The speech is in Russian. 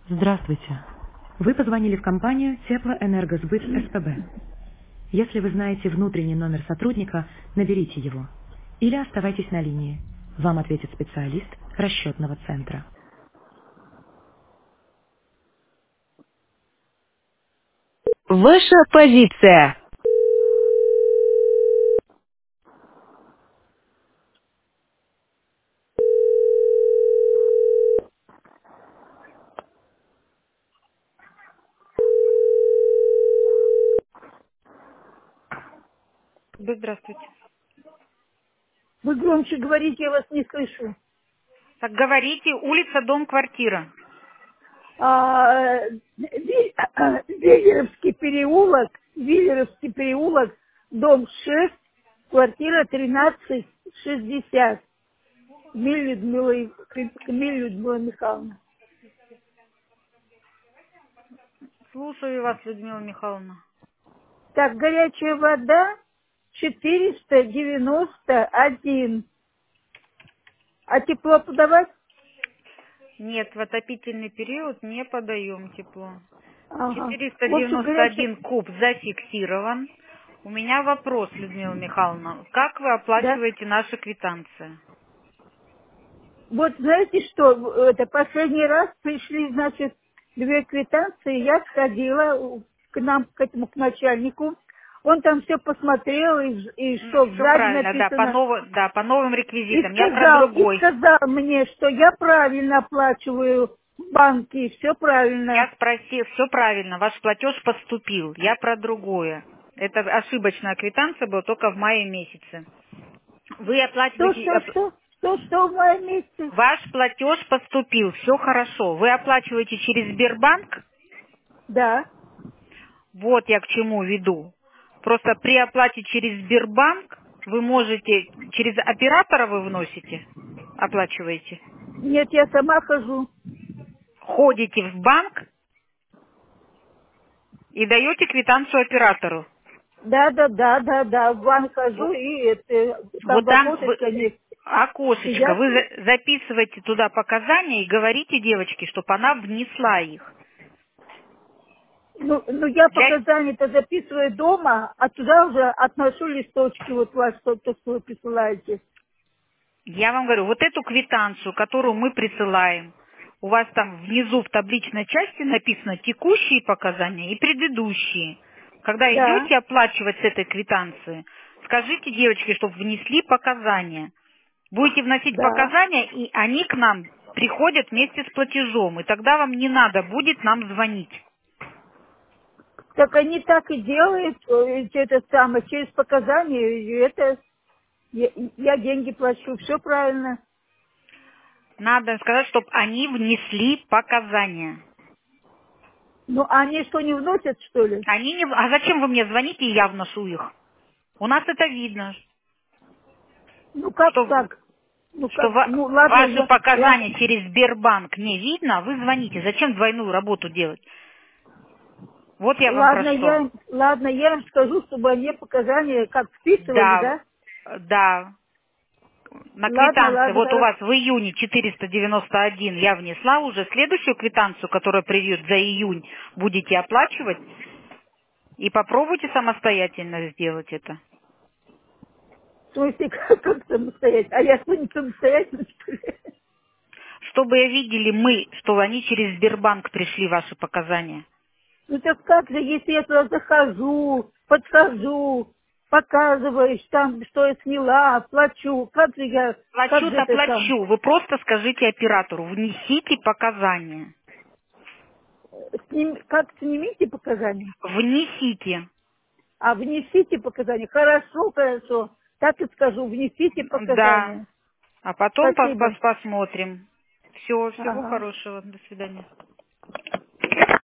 Здравствуйте. Вы позвонили в компанию Теплоэнергосбыт СПБ. Если вы знаете внутренний номер сотрудника, наберите его. Или оставайтесь на линии. Вам ответит специалист расчетного центра. Ваша позиция. Да, здравствуйте. Вы громче говорите, я вас не слышу. Так говорите, улица, дом, квартира. Виллеровский переулок, дом 6, квартира 1360. Людмила Михайловна. Слушаю вас, Людмила Михайловна. Так, горячая вода 491. А тепло подавать? Нет, в отопительный период не подаем тепло. Ага. В общем, горячая... 491 куб зафиксирован. У меня вопрос, Людмила Михайловна. Как вы Да? оплачиваете наши квитанции? Вот знаете что, это последний раз пришли, значит, две квитанции, я сходила к нам, к этому, к начальнику, он там все посмотрел, и что Все сзади правильно, да, написано, по новым и реквизитам. Я про сказал, другой. мне, что я правильно оплачиваю в банке, все правильно. Я спросил, все правильно, ваш платеж поступил. Я про другое. Это ошибочная квитанция была только в мае месяце. Вы Что, оплачиваете, что, что, что в моем месте? ваш платеж поступил, все хорошо. Вы оплачиваете через Сбербанк, Да, вот я к чему веду. Просто при оплате через Сбербанк вы можете, через оператора вы вносите, оплачиваете, нет, я сама хожу. ходите в банк и даете квитанцию оператору. Да, в банк хожу, Вот, и это, там вот в там окошечко они окошечко, сидят. вы записываете туда показания и говорите девочке, чтобы она внесла их. Ну, я Для показания-то записываю дома, а туда уже отношу листочки, вот вас, то, что вы присылаете. Я вам говорю, вот эту квитанцию, которую мы присылаем, у вас там внизу в табличной части написано текущие показания и предыдущие. Когда Да, идете оплачивать с этой квитанции, скажите девочке, чтобы внесли показания. Будете вносить да. показания, и они к нам приходят вместе с платежом, и тогда вам не надо будет нам звонить. Так они так и делают, это самое, через показания, и это, я деньги плачу, все правильно. Надо сказать, чтобы они внесли показания. Ну, а они что, не вносят, что ли? Они не... А зачем вы мне звоните, и я вношу их? У нас это видно, Ну, как что, так? Ну, что как, ну, ладно, ваши ладно, показания через Сбербанк не видно, а вы звоните. Зачем двойную работу делать? Вот я вам про что. ладно, я им скажу, чтобы они показания как вписывали, Да, да? да. На квитанции, Ладно, вот у хорошо. вас в июне 491 я внесла уже. Следующую квитанцию, которая придет за июнь, будете оплачивать. И попробуйте самостоятельно сделать это. В смысле, как самостоятельно? А я что, не самостоятельно, что ли? Чтобы видели мы, что они через Сбербанк пришли, ваши показания. Ну так как же, если я туда захожу, подхожу, показываешь там, что я сняла, плачу, как же Плачу-то это там? плачу. Вы просто скажите оператору, внесите показания. Как снимите показания? Внесите. А внесите показания. Хорошо, хорошо. Так и скажу, внесите Да. показания. А потом Спасибо. посмотрим. Все, всего Ага. хорошего. До свидания.